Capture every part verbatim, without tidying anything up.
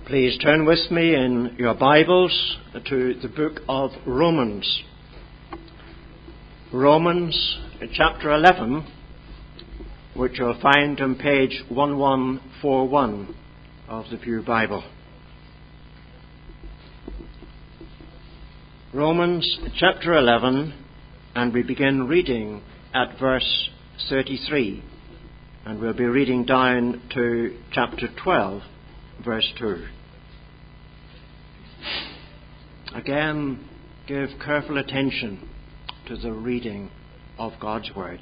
Please turn with me in your Bibles to the book of Romans. Romans chapter eleven, which you'll find on page eleven forty-one of the Pew Bible. Romans chapter eleven, and we begin reading at verse thirty-three, and we'll be reading down to chapter twelve, verse two. Again, give careful attention to the reading of God's Word.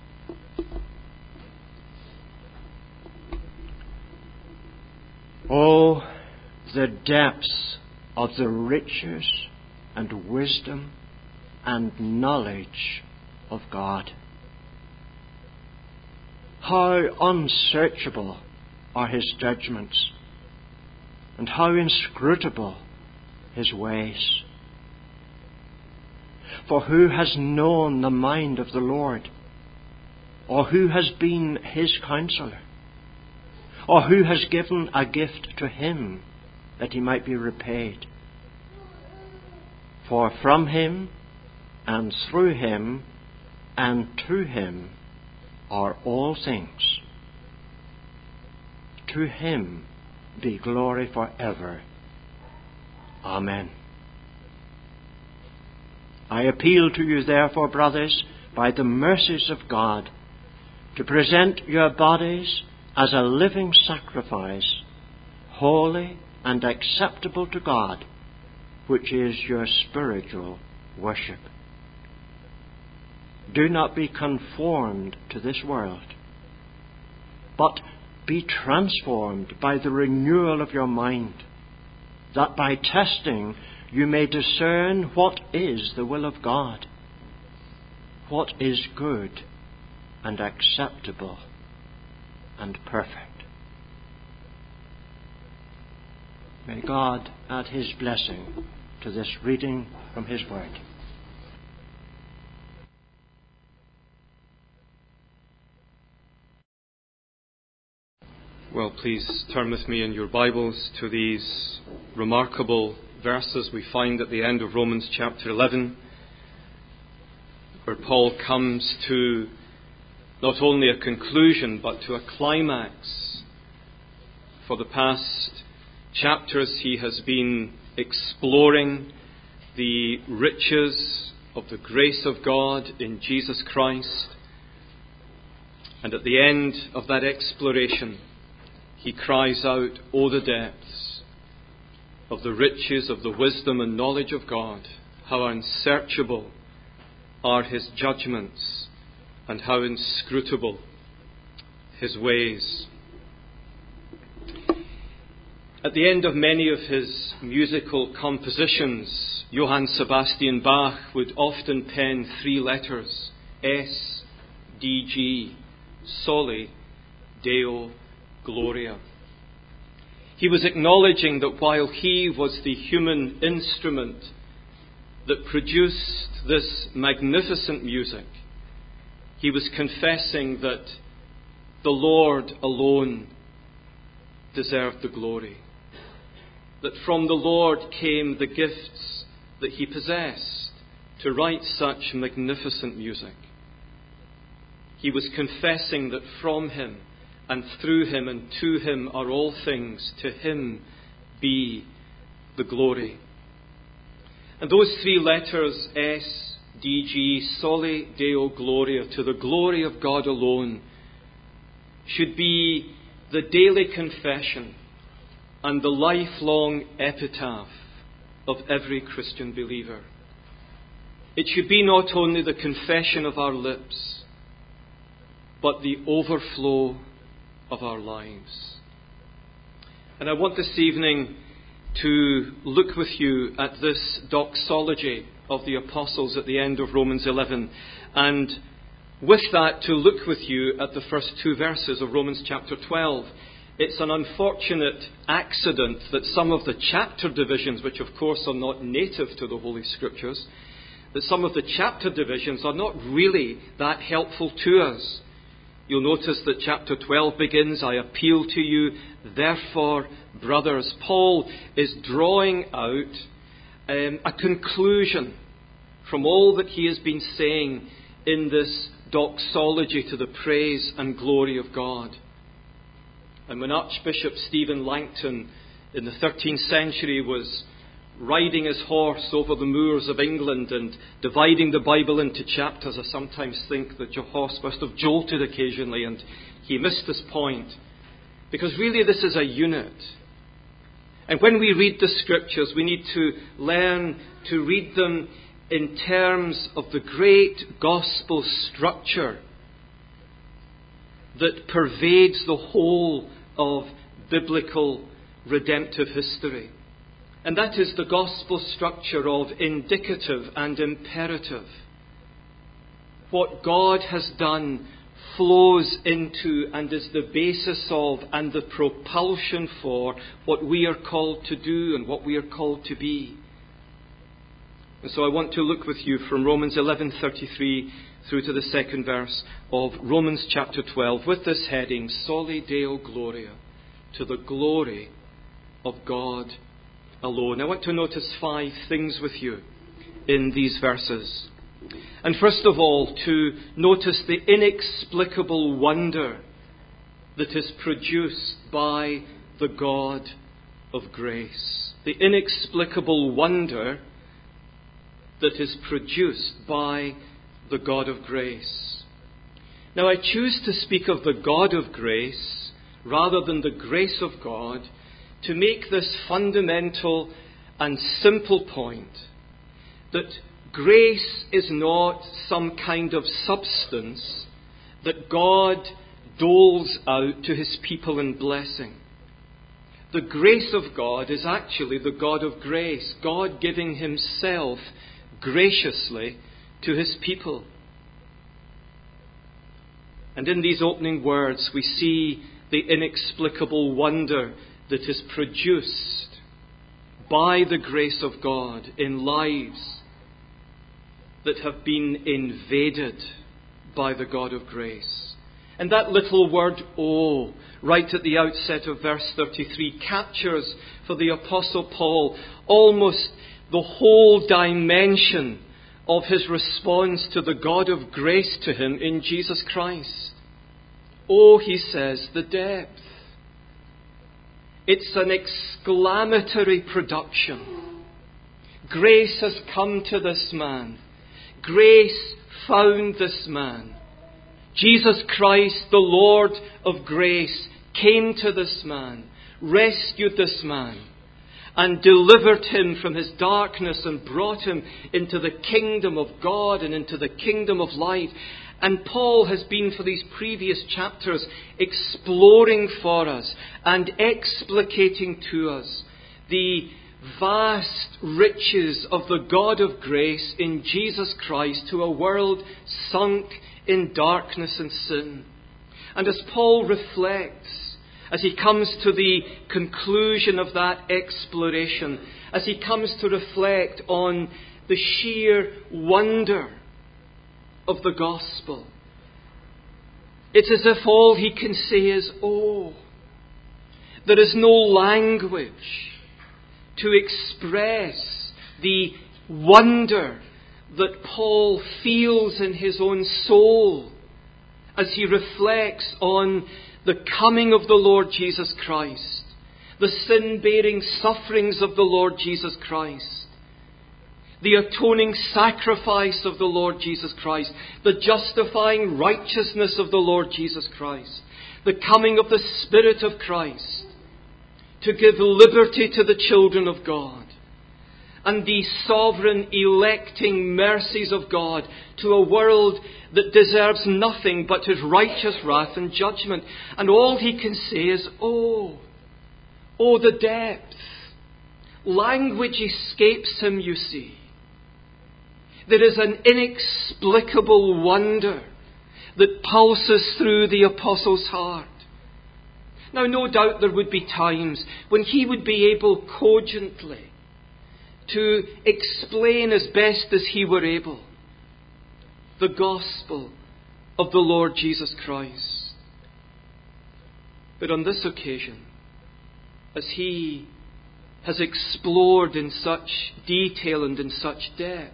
Oh, the depths of the riches and wisdom and knowledge of God. How unsearchable are His judgments, and how inscrutable His ways. For who has known the mind of the Lord? Or who has been His counselor? Or who has given a gift to Him that He might be repaid? For from Him, and through Him, and to Him are all things. To Him be glory forever. Amen. I appeal to you, therefore, brothers, by the mercies of God, to present your bodies as a living sacrifice, holy and acceptable to God, which is your spiritual worship. Do not be conformed to this world, but be transformed by the renewal of your mind, that by testing you may discern what is the will of God, what is good and acceptable and perfect. May God add His blessing to this reading from His Word. Well, please turn with me in your Bibles to these remarkable verses we find at the end of Romans chapter eleven, where Paul comes to not only a conclusion but to a climax. For the past chapters he has been exploring the riches of the grace of God in Jesus Christ, and at the end of that exploration he cries out, "Oh, the depths of the riches of the wisdom and knowledge of God! How unsearchable are His judgments, and how inscrutable His ways." At the end of many of his musical compositions, Johann Sebastian Bach would often pen three letters: S, D, G, Soli, Deo, Gloria. He was acknowledging that while he was the human instrument that produced this magnificent music, he was confessing that the Lord alone deserved the glory, that from the Lord came the gifts that he possessed to write such magnificent music. He was confessing that from Him and through Him and to Him are all things. To Him be the glory. And those three letters, S, D, G, Soli, Deo, Gloria, to the glory of God alone, should be the daily confession and the lifelong epitaph of every Christian believer. It should be not only the confession of our lips, but the overflow of our lives. And I want this evening to look with you at this doxology of the apostles at the end of Romans eleven, and with that to look with you at the first two verses of Romans chapter twelve. It's an unfortunate accident that some of the chapter divisions, which of course are not native to the Holy Scriptures, that some of the chapter divisions are not really that helpful to us. You'll notice that chapter twelve begins, I appeal to you, therefore, brothers. Paul is drawing out um, a conclusion from all that he has been saying in this doxology to the praise and glory of God. And when Archbishop Stephen Langton in the thirteenth century was riding his horse over the moors of England and dividing the Bible into chapters, I sometimes think that your horse must have jolted occasionally and he missed his point. Because really this is a unit. And when we read the Scriptures, we need to learn to read them in terms of the great gospel structure that pervades the whole of biblical redemptive history. And that is the gospel structure of indicative and imperative. What God has done flows into and is the basis of and the propulsion for what we are called to do and what we are called to be. And so I want to look with you from Romans eleven thirty-three through to the second verse of Romans chapter twelve with this heading, Soli Deo Gloria, to the glory of God alone. I want to notice five things with you in these verses. And first of all, to notice the inexplicable wonder that is produced by the God of grace. The inexplicable wonder that is produced by the God of grace. Now, I choose to speak of the God of grace rather than the grace of God to make this fundamental and simple point that grace is not some kind of substance that God doles out to his people in blessing. The grace of God is actually the God of grace, God giving himself graciously to his people. And in these opening words, we see the inexplicable wonder that is produced by the grace of God in lives that have been invaded by the God of grace. And that little word, oh, right at the outset of verse thirty-three, captures for the Apostle Paul almost the whole dimension of his response to the God of grace to him in Jesus Christ. Oh, he says, the depth. It's an exclamatory production. Grace has come to this man. Grace found this man. Jesus Christ, the Lord of grace, came to this man, rescued this man, and delivered him from his darkness and brought him into the kingdom of God and into the kingdom of light. And Paul has been, for these previous chapters, exploring for us and explicating to us the vast riches of the God of grace in Jesus Christ to a world sunk in darkness and sin. And as Paul reflects, as he comes to the conclusion of that exploration, as he comes to reflect on the sheer wonder of the gospel, it's as if all he can say is, oh, there is no language to express the wonder that Paul feels in his own soul as he reflects on the coming of the Lord Jesus Christ, the sin-bearing sufferings of the Lord Jesus Christ, the atoning sacrifice of the Lord Jesus Christ, the justifying righteousness of the Lord Jesus Christ, the coming of the Spirit of Christ to give liberty to the children of God, and the sovereign electing mercies of God to a world that deserves nothing but his righteous wrath and judgment. And all he can say is, oh, oh, the depth. Language escapes him, you see. There is an inexplicable wonder that pulses through the apostle's heart. Now, no doubt there would be times when he would be able cogently to explain as best as he were able the gospel of the Lord Jesus Christ. But on this occasion, as he has explored in such detail and in such depth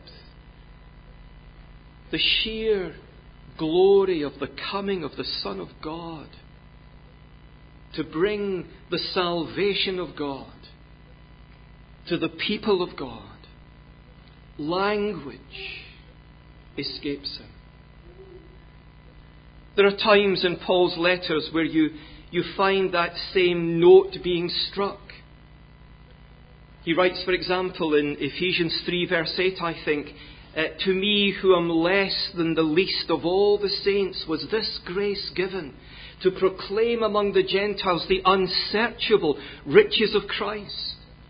the sheer glory of the coming of the Son of God to bring the salvation of God to the people of God, language escapes him. There are times in Paul's letters where you, you find that same note being struck. He writes, for example, in Ephesians three verse eight, I think, uh, to me who am less than the least of all the saints was this grace given, to proclaim among the Gentiles the unsearchable riches of Christ.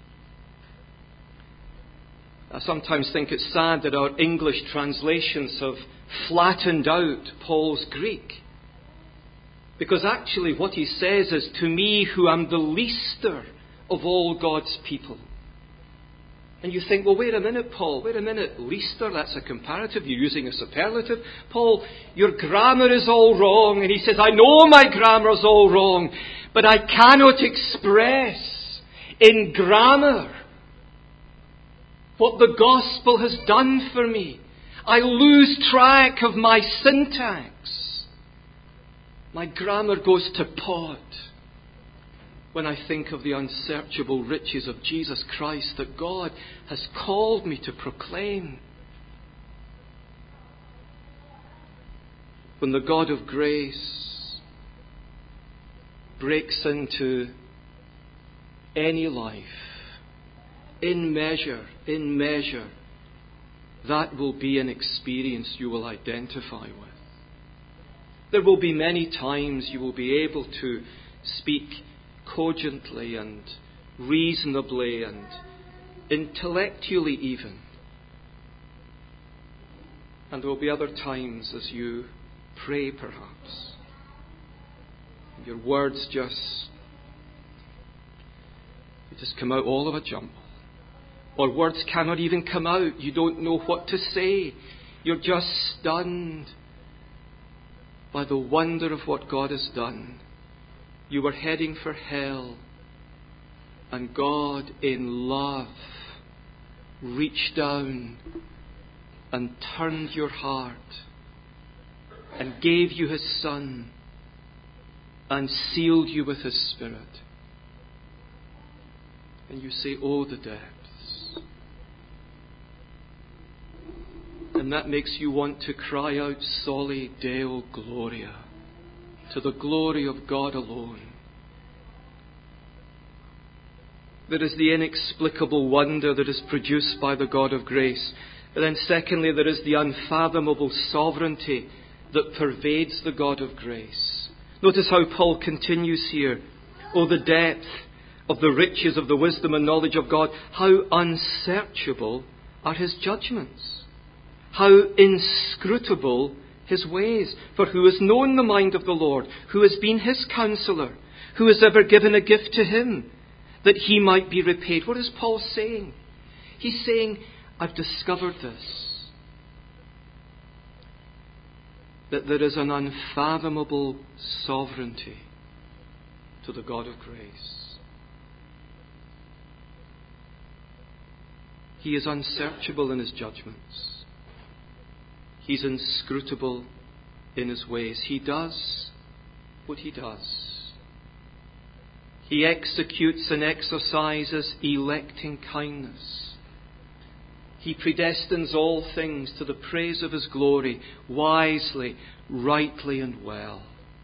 I sometimes think it's sad that our English translations have flattened out Paul's Greek. Because actually what he says is, to me who am the leaster of all God's people. And you think, well, wait a minute, Paul, wait a minute, leaster, that's a comparative, you're using a superlative. Paul, your grammar is all wrong. And he says, I know my grammar is all wrong, but I cannot express in grammar what the gospel has done for me. I lose track of my syntax. My grammar goes to pot when I think of the unsearchable riches of Jesus Christ that God has called me to proclaim. When the God of grace breaks into any life, in measure, in measure, that will be an experience you will identify with. There will be many times you will be able to speak cogently and reasonably and intellectually even. And there will be other times as you pray perhaps, your words just, they just come out all of a jumble. Or words cannot even come out. You don't know what to say. You're just stunned by the wonder of what God has done. You were heading for hell, and God in love reached down and turned your heart and gave you His Son and sealed you with His Spirit. And you say, oh, the depths. And that makes you want to cry out, Soli Deo Gloria, to the glory of God alone. There is the inexplicable wonder that is produced by the God of grace. But then secondly, there is the unfathomable sovereignty that pervades the God of grace. Notice how Paul continues here. Oh, the depth of the riches of the wisdom and knowledge of God. How unsearchable are His judgments. How inscrutable His ways. For who has known the mind of the Lord? Who has been His counselor? Who has ever given a gift to Him that He might be repaid? What is Paul saying? He's saying, I've discovered this. That there is an unfathomable sovereignty to the God of grace. He is unsearchable in His judgments. He's inscrutable in His ways. He does what He does. He executes and exercises electing kindness. He predestines all things to the praise of His glory, wisely, rightly, and well.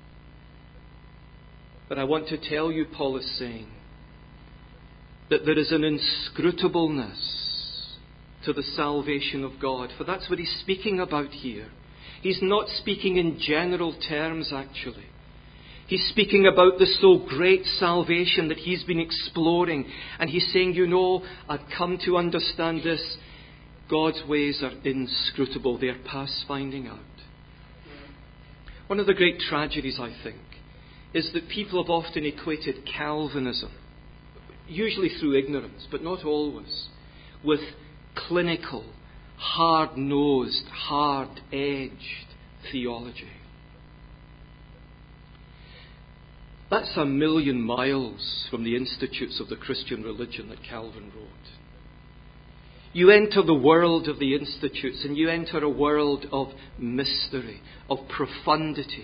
But I want to tell you, Paul is saying, that there is an inscrutableness to the salvation of God. For that's what he's speaking about here. He's not speaking in general terms, actually. He's speaking about the so great salvation that he's been exploring. And he's saying, you know, I've come to understand this. God's ways are inscrutable. They're past finding out. One of the great tragedies, I think, is that people have often equated Calvinism, usually through ignorance, but not always, with clinical, hard-nosed, hard-edged theology. That's a million miles from the Institutes of the Christian Religion that Calvin wrote. You enter the world of the Institutes and you enter a world of mystery, of profundity.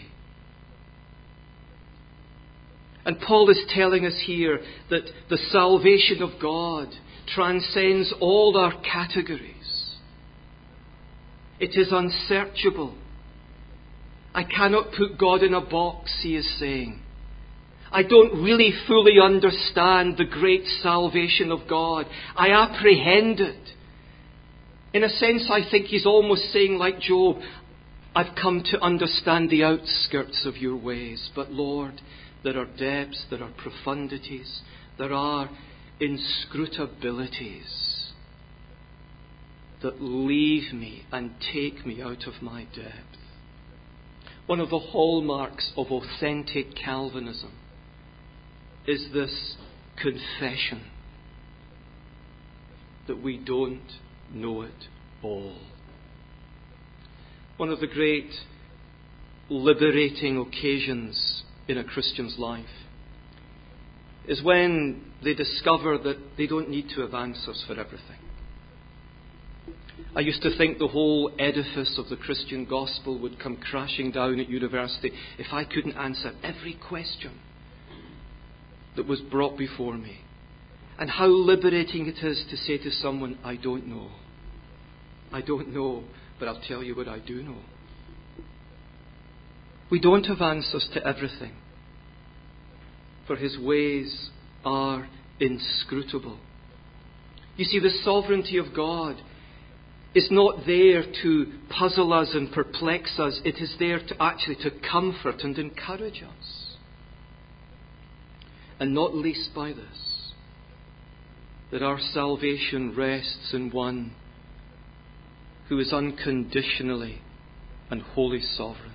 And Paul is telling us here that the salvation of God transcends all our categories. It is unsearchable. I cannot put God in a box, he is saying. I don't really fully understand the great salvation of God. I apprehend it. In a sense, I think he's almost saying, like Job, I've come to understand the outskirts of your ways. But Lord, there are depths, there are profundities, there are inscrutabilities that leave me and take me out of my depth. One of the hallmarks of authentic Calvinism is this confession that we don't know it all. One of the great liberating occasions in a Christian's life is when they discover that they don't need to have answers for everything. I used to think the whole edifice of the Christian gospel would come crashing down at university if I couldn't answer every question that was brought before me. And how liberating it is to say to someone, I don't know. I don't know, but I'll tell you what I do know. We don't have answers to everything, for his ways are inscrutable. You see, the sovereignty of God is not there to puzzle us and perplex us. It is there to actually to comfort and encourage us. And not least by this, that our salvation rests in one who is unconditionally and wholly sovereign,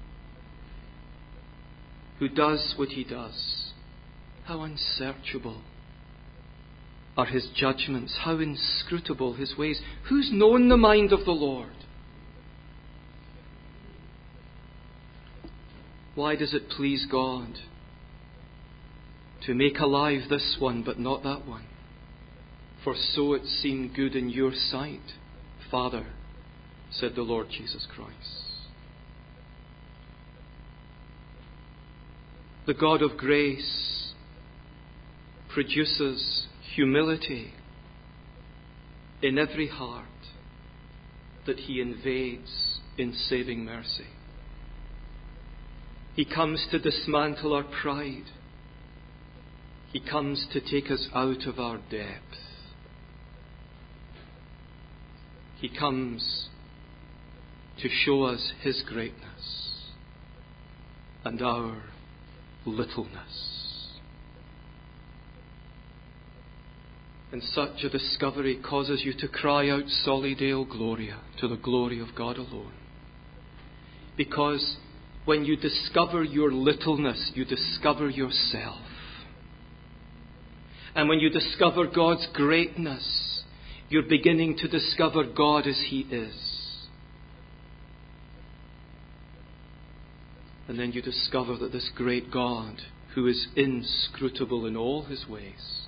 who does what he does. How unsearchable are his judgments, how inscrutable his ways. Who's known the mind of the Lord? Why does it please God to make alive this one but not that one? For so it seemed good in your sight, Father, said the Lord Jesus Christ. The God of grace produces humility in every heart that he invades in saving mercy. He comes to dismantle our pride. He comes to take us out of our depth. He comes to show us his greatness and our littleness. And such a discovery causes you to cry out, Soli Deo Gloria, to the glory of God alone. Because when you discover your littleness, you discover yourself. And when you discover God's greatness, you're beginning to discover God as he is. And then you discover that this great God, who is inscrutable in all his ways,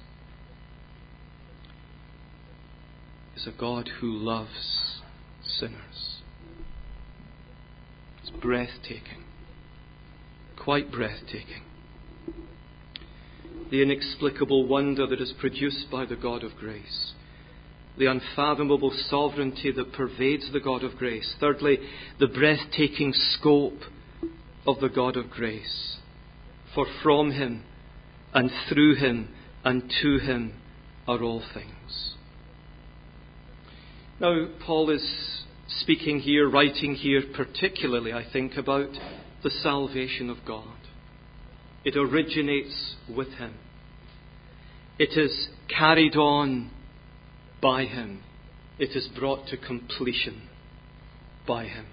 is a God who loves sinners. It's breathtaking. Quite breathtaking. The inexplicable wonder that is produced by the God of grace. The unfathomable sovereignty that pervades the God of grace. Thirdly, the breathtaking scope of the God of grace. For from him and through him and to him are all things. Now, Paul is speaking here, writing here, particularly, I think, about the salvation of God. It originates with him. It is carried on by him. It is brought to completion by him.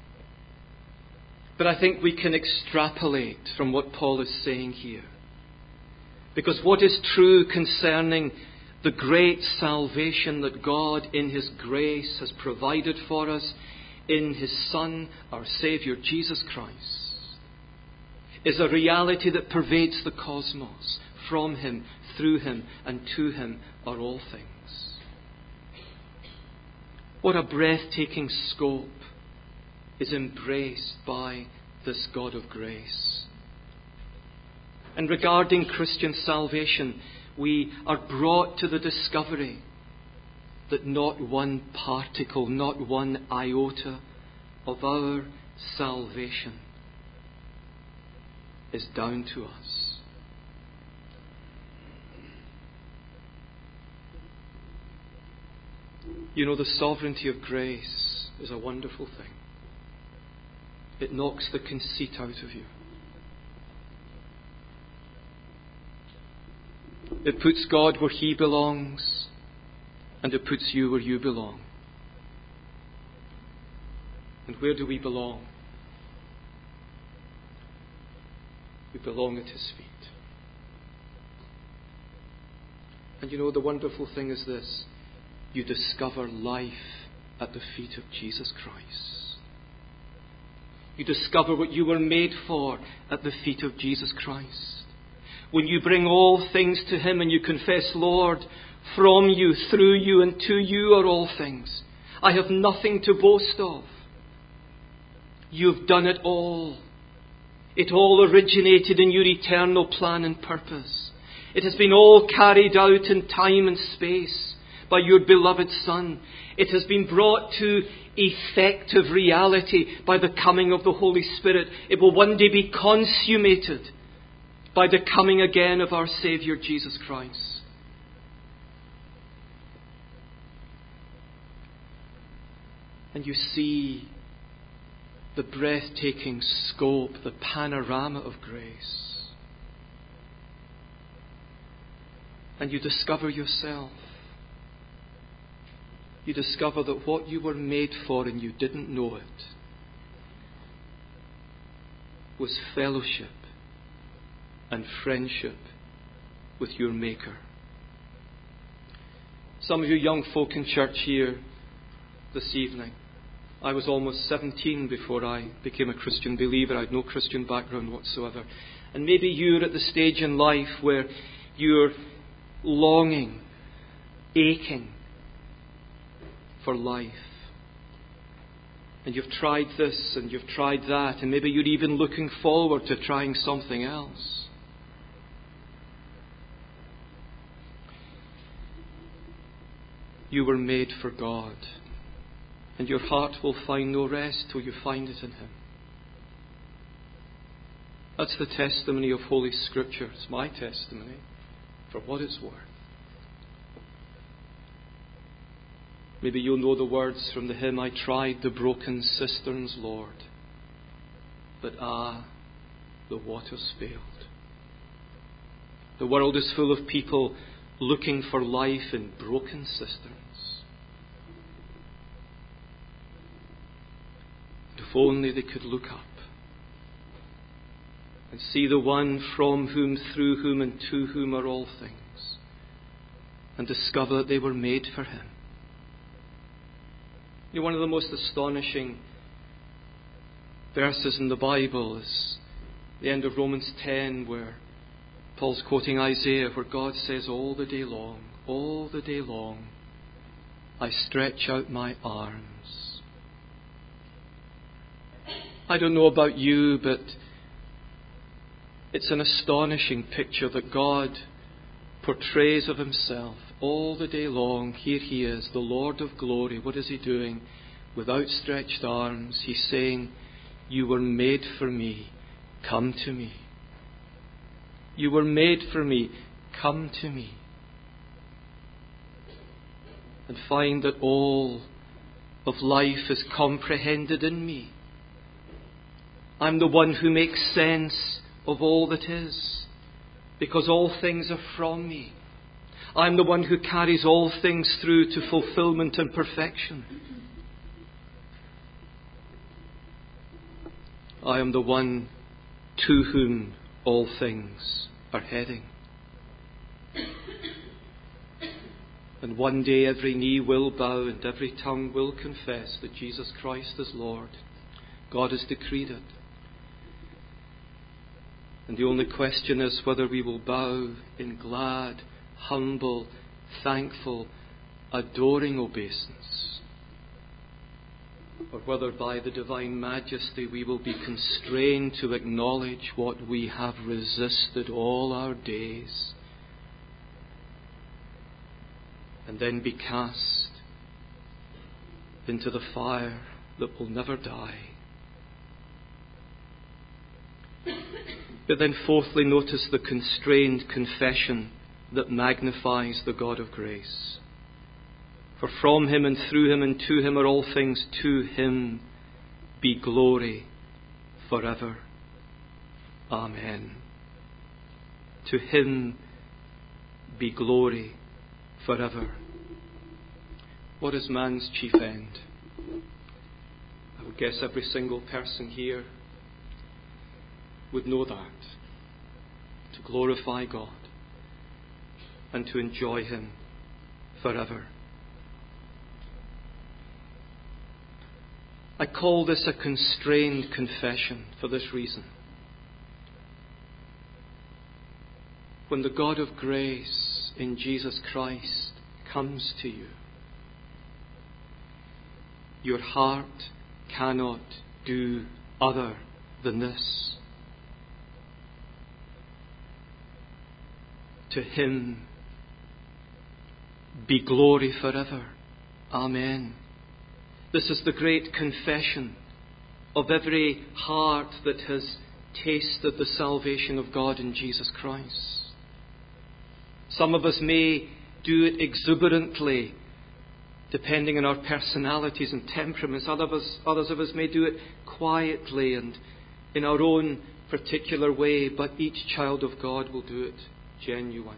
But I think we can extrapolate from what Paul is saying here. Because what is true concerning the great salvation that God in his grace has provided for us in his Son, our Saviour, Jesus Christ, is a reality that pervades the cosmos. From him, through him, and to him are all things. What a breathtaking scope is embraced by this God of grace. And regarding Christian salvation, we are brought to the discovery that not one particle, not one iota of our salvation is down to us. You know, the sovereignty of grace is a wonderful thing. It knocks the conceit out of you. It puts God where he belongs, and it puts you where you belong. And where do we belong? We belong at his feet. And you know, the wonderful thing is this: you discover life at the feet of Jesus Christ. You discover what you were made for at the feet of Jesus Christ. When you bring all things to him and you confess, Lord, from you, through you, and to you are all things. I have nothing to boast of. You've done it all. It all originated in your eternal plan and purpose. It has been all carried out in time and space by your beloved Son. It has been brought to effective reality by the coming of the Holy Spirit. It will one day be consummated by the coming again of our Saviour Jesus Christ. And you see the breathtaking scope, the panorama of grace. And you discover yourself. You discover that what you were made for and you didn't know it was fellowship and friendship with your Maker. Some of you young folk in church here this evening, I was almost seventeen before I became a Christian believer. I had no Christian background whatsoever. And maybe you're at the stage in life where you're longing, aching for life. And you've tried this and you've tried that, and maybe you're even looking forward to trying something else. You were made for God, and your heart will find no rest till you find it in him. That's the testimony of Holy Scripture. It's my testimony, for what it's worth. Maybe you'll know the words from the hymn, I tried the broken cisterns, Lord, but ah, the waters failed. The world is full of people looking for life in broken cisterns. If only they could look up and see the one from whom, through whom, and to whom are all things, and discover that they were made for him. You know, one of the most astonishing verses in the Bible is the end of Romans ten, where Paul's quoting Isaiah, where God says, all the day long, all the day long, I stretch out my arms. I don't know about you, but it's an astonishing picture that God portrays of himself. All the day long, here he is, the Lord of glory. What is he doing? With outstretched arms, he's saying, you were made for me. Come to me. You were made for me. Come to me. And find that all of life is comprehended in me. I'm the one who makes sense of all that is, because all things are from me. I'm the one who carries all things through to fulfillment and perfection. I am the one to whom all things are heading. And one day every knee will bow and every tongue will confess that Jesus Christ is Lord. God has decreed it. And the only question is whether we will bow in glad, humble, thankful, adoring obeisance, or whether by the divine majesty we will be constrained to acknowledge what we have resisted all our days, and then be cast into the fire that will never die. But then fourthly, notice the constrained confession that magnifies the God of grace. For from him and through him and to him are all things. To him be glory forever. Amen. To him be glory forever. What is man's chief end? I would guess every single person here would know that. To glorify God and to enjoy him forever. I call this a constrained confession for this reason. When the God of grace in Jesus Christ comes to you, your heart cannot do other than this. To him be glory forever. Amen. This is the great confession of every heart that has tasted the salvation of God in Jesus Christ. Some of us may do it exuberantly, depending on our personalities and temperaments. Others of us, others of us may do it quietly and in our own particular way, but each child of God will do it genuinely.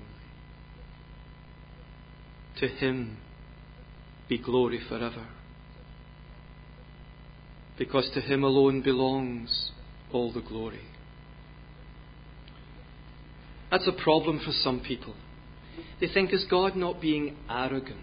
To him be glory forever. Because to him alone belongs all the glory. That's a problem for some people. They think, is God not being arrogant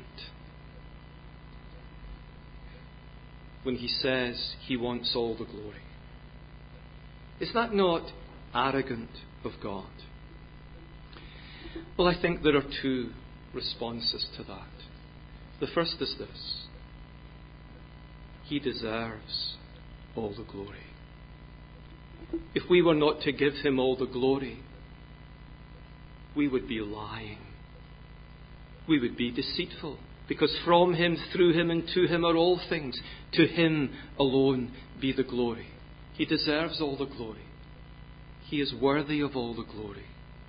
when he says he wants all the glory? Is that not arrogant of God? Well, I think there are two responses to that. The first is this: he deserves all the glory. If we were not to give him all the glory, we would be lying. We would be deceitful. Because from him, through him and to him are all things. To him alone be the glory. He deserves all the glory. He is worthy of all the glory.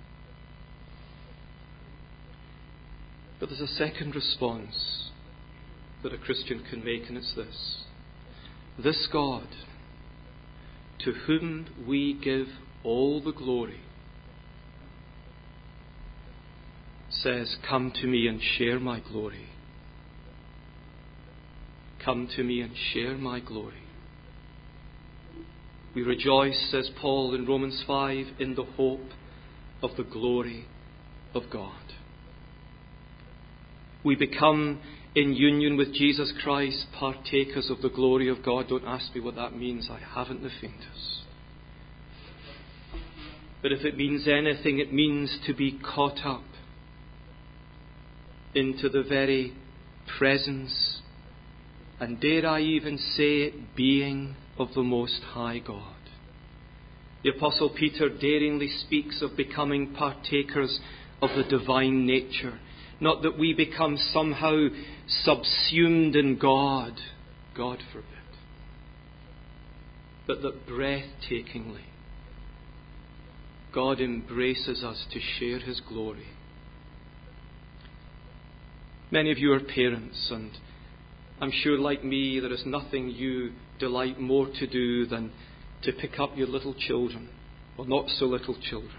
But there's a second response that a Christian can make, and it's this: this God, to whom we give all the glory, says, come to me and share my glory. Come to me and share my glory. We rejoice, says Paul in Romans five, in the hope of the glory of God. We become, in union with Jesus Christ, partakers of the glory of God. Don't ask me what that means. I haven't the faintest. But if it means anything, it means to be caught up into the very presence, and dare I even say it, being of the Most High God. The Apostle Peter daringly speaks of becoming partakers of the divine nature. Not that we become somehow subsumed in God, God forbid, but that breathtakingly God embraces us to share his glory. Many of you are parents, and I'm sure, like me, there is nothing you delight more to do than to pick up your little children, or not so little children,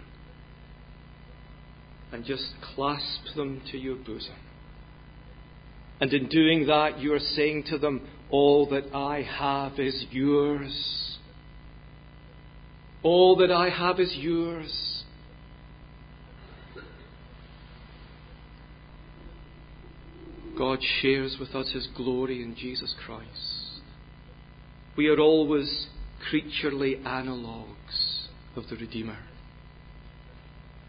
and just clasp them to your bosom. And in doing that, you are saying to them, all that I have is yours. All that I have is yours. God shares with us his glory in Jesus Christ. We are always creaturely analogues of the Redeemer.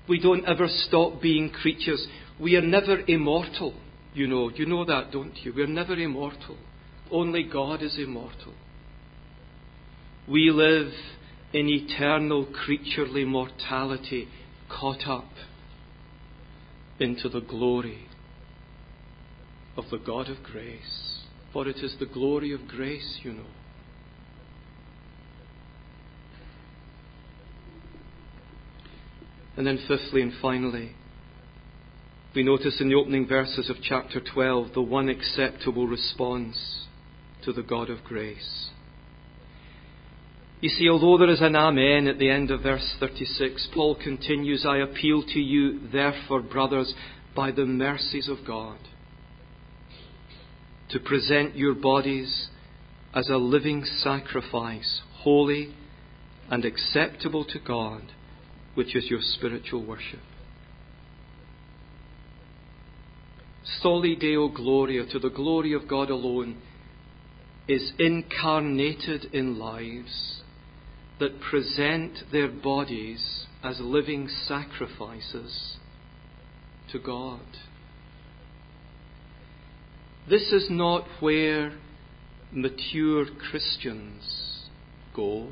We don't ever stop being creatures. We are never immortal, you know. You know that, don't you? We're never immortal. Only God is immortal. We live in eternal creaturely mortality, caught up into the glory of the God of grace. For it is the glory of grace, you know. And then fifthly and finally, we notice in the opening verses of chapter twelve the one acceptable response to the God of grace. You see, although there is an amen at the end of verse thirty-six, Paul continues, I appeal to you, therefore, brothers, by the mercies of God, to present your bodies as a living sacrifice, holy and acceptable to God, which is your spiritual worship. Soli Deo Gloria, to the glory of God alone, is incarnated in lives that present their bodies as living sacrifices to God. This is not where mature Christians go.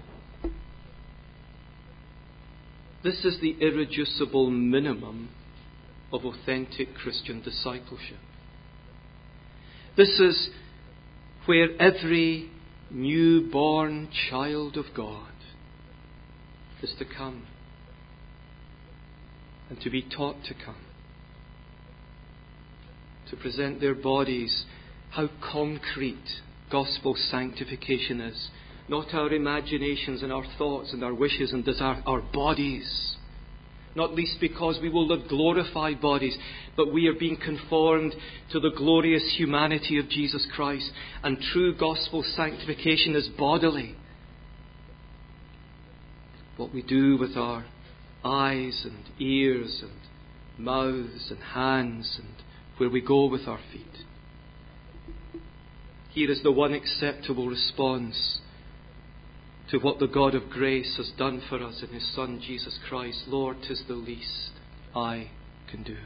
This is the irreducible minimum of authentic Christian discipleship. This is where every newborn child of God is to come and to be taught to come, to present their bodies. How concrete gospel sanctification is. Not our imaginations and our thoughts and our wishes and desires, our bodies. Not least because we will live glorified bodies, but we are being conformed to the glorious humanity of Jesus Christ. And true gospel sanctification is bodily. What we do with our eyes and ears and mouths and hands and where we go with our feet. Here is the one acceptable response to what the God of grace has done for us in His Son Jesus Christ. Lord, 'tis the least I can do.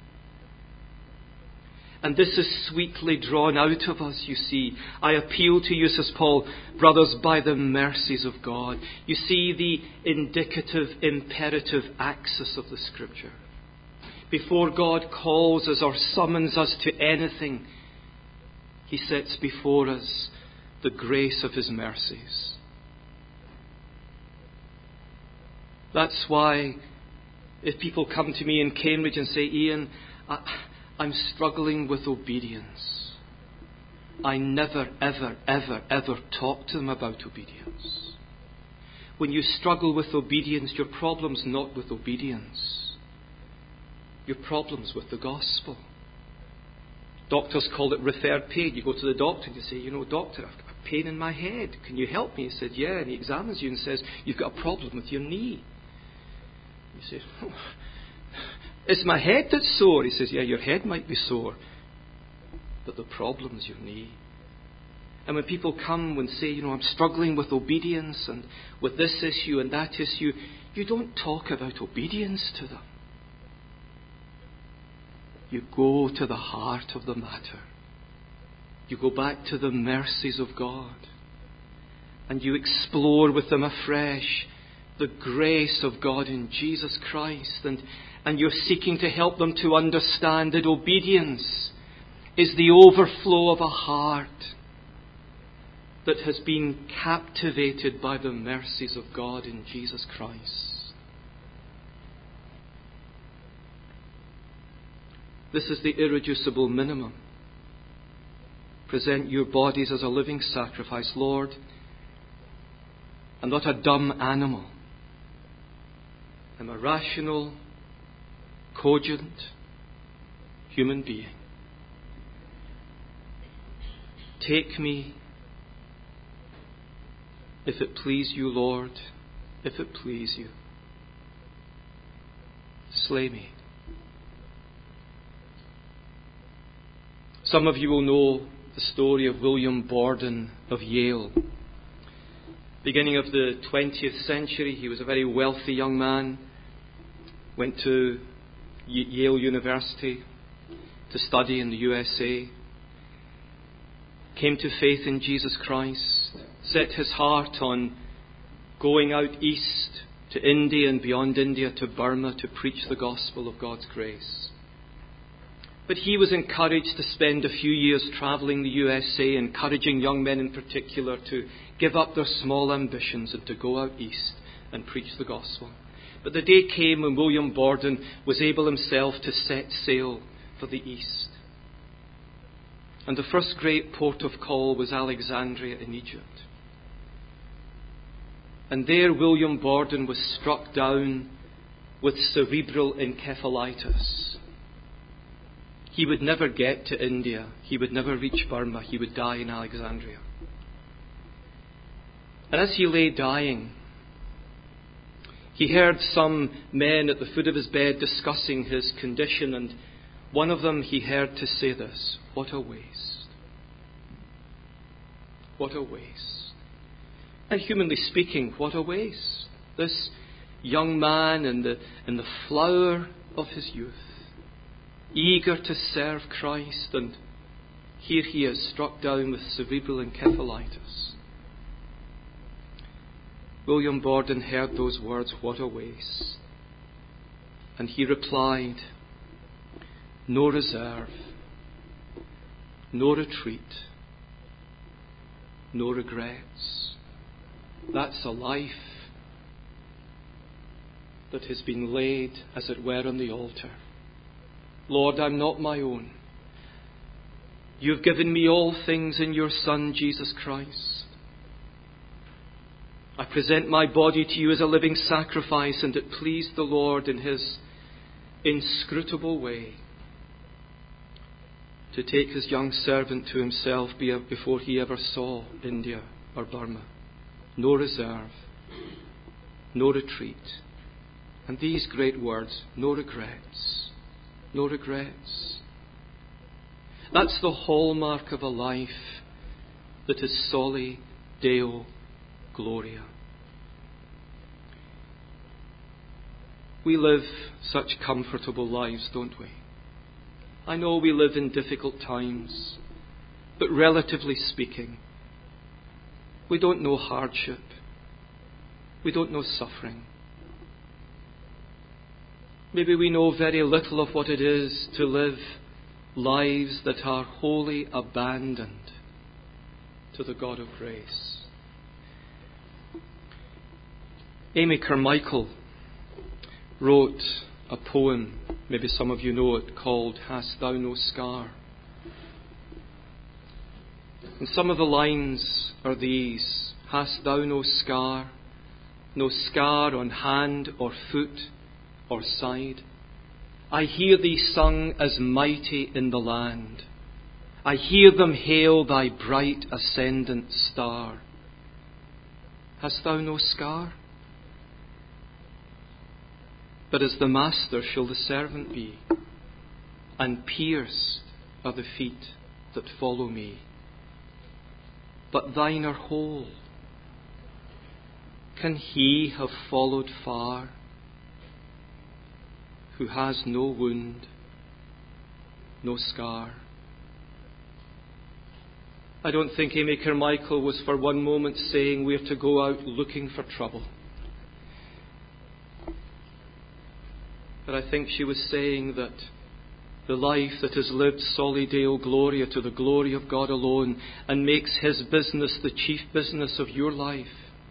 And this is sweetly drawn out of us, you see. I appeal to you, says Paul, brothers, by the mercies of God. You see the indicative, imperative axis of the Scripture. Before God calls us or summons us to anything, He sets before us the grace of His mercies. That's why if people come to me in Cambridge and say, Ian, I, I'm struggling with obedience, I never, ever, ever, ever talk to them about obedience. When you struggle with obedience, your problem's not with obedience. Your problem's with the gospel. Doctors call it referred pain. You go to the doctor and you say, you know, doctor, I've got a pain in my head. Can you help me? He said, yeah. And he examines you and says, you've got a problem with your knee. You say, oh, it's my head that's sore. He says, yeah, your head might be sore, but the problem is your knee. And when people come and say, you know, I'm struggling with obedience and with this issue and that issue, you don't talk about obedience to them. You go to the heart of the matter. You go back to the mercies of God. And you explore with them afresh the grace of God in Jesus Christ. And, and you're seeking to help them to understand that obedience is the overflow of a heart that has been captivated by the mercies of God in Jesus Christ. This is the irreducible minimum. Present your bodies as a living sacrifice, Lord. I'm not a dumb animal. I'm a rational, cogent human being. Take me, if it please you, Lord, if it please you. Slay me. Some of you will know the story of William Borden of Yale. Beginning of the twentieth century, he was a very wealthy young man. went to Yale University to study in the U S A, came to faith in Jesus Christ, set his heart on going out east to India and beyond India to Burma to preach the gospel of God's grace. But he was encouraged to spend a few years travelling the U S A, encouraging young men in particular to give up their small ambitions and to go out east and preach the gospel. But the day came when William Borden was able himself to set sail for the east. And the first great port of call was Alexandria in Egypt. And there William Borden was struck down with cerebral encephalitis. He would never get to India. He would never reach Burma. He would die in Alexandria. And as he lay dying, he heard some men at the foot of his bed discussing his condition, and one of them he heard to say this: "What a waste. What a waste." And humanly speaking, what a waste. This young man in the, in the flower of his youth, eager to serve Christ, and here he is struck down with cerebral encephalitis. William Borden heard those words, "What a waste." And he replied, "No reserve, no retreat, no regrets. That's a life that has been laid, as it were, on the altar. Lord, I'm not my own. You've given me all things in your Son, Jesus Christ. I present my body to you as a living sacrifice," and it pleased the Lord in his inscrutable way to take his young servant to himself before he ever saw India or Burma. No reserve, no retreat. And these great words, no regrets, no regrets. That's the hallmark of a life that is soli Deo Gloria. We live such comfortable lives, don't we? I know we live in difficult times, but relatively speaking, we don't know hardship. We don't know suffering. Maybe we know very little of what it is to live lives that are wholly abandoned to the God of grace. Amy Carmichael wrote a poem, maybe some of you know it, called "Hast Thou No Scar?" And some of the lines are these: "Hast thou no scar, no scar on hand or foot or side? I hear thee sung as mighty in the land. I hear them hail thy bright ascendant star. Hast thou no scar? But as the master shall the servant be, and pierced are the feet that follow me. But thine are whole. Can he have followed far who has no wound, no scar?" I don't think Amy Carmichael was for one moment saying we're to go out looking for trouble. But I think she was saying that the life that is lived soli Deo Gloria, to the glory of God alone, and makes his business the chief business of your life,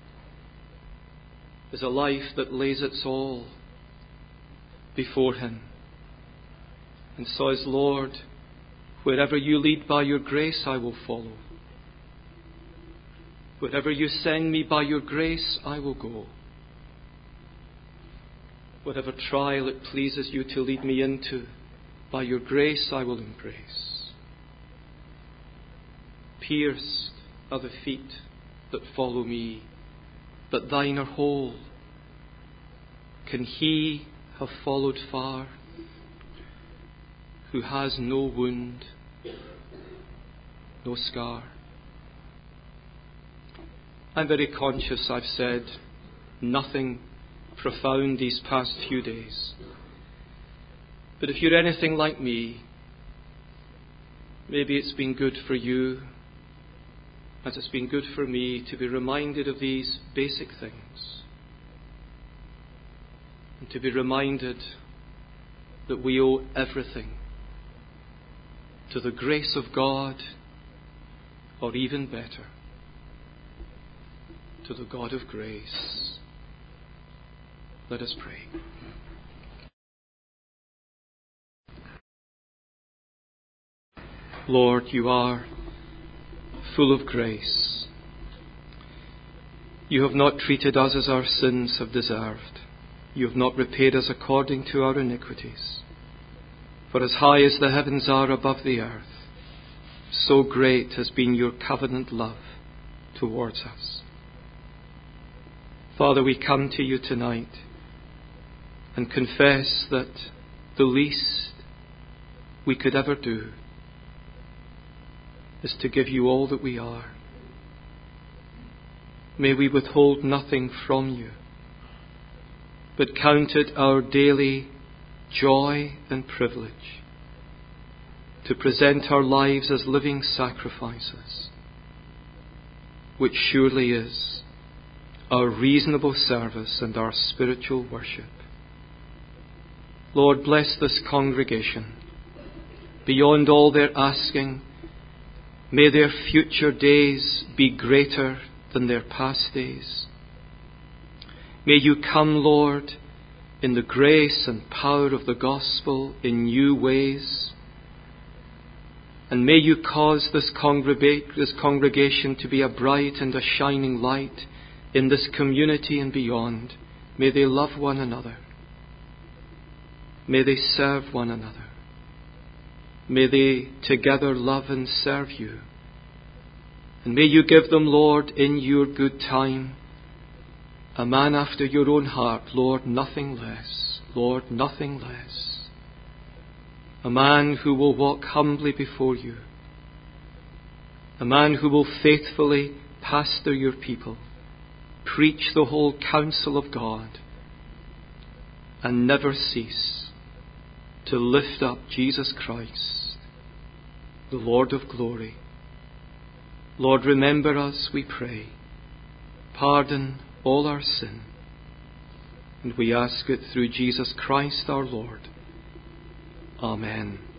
is a life that lays its all before him and says, "Lord, wherever you lead by your grace, I will follow. Wherever you send me by your grace, I will go. Whatever trial it pleases you to lead me into, by your grace I will embrace. Pierced are the feet that follow me, but thine are whole. Can he have followed far who has no wound, no scar?" I'm very conscious I've said nothing profound these past few days. But if you're anything like me, maybe it's been good for you, as it's been good for me, to be reminded of these basic things. And to be reminded that we owe everything to the grace of God, or even better, to the God of grace. Let us pray. Lord, you are full of grace. You have not treated us as our sins have deserved. You have not repaid us according to our iniquities. For as high as the heavens are above the earth, so great has been your covenant love towards us. Father, we come to you tonight and confess that the least we could ever do is to give you all that we are. May we withhold nothing from you, but count it our daily joy and privilege to present our lives as living sacrifices, which surely is our reasonable service and our spiritual worship. Lord, bless this congregation beyond all their asking. May their future days be greater than their past days. May you come, Lord, in the grace and power of the gospel in new ways. And may you cause this, congrega- this congregation to be a bright and a shining light in this community and beyond. May they love one another. May they serve one another. May they together love and serve you. And may you give them, Lord, in your good time, a man after your own heart, Lord, nothing less. Lord, nothing less. A man who will walk humbly before you. A man who will faithfully pastor your people, preach the whole counsel of God, and never cease to lift up Jesus Christ, the Lord of glory. Lord, remember us, we pray. Pardon all our sin. And we ask it through Jesus Christ our Lord. Amen.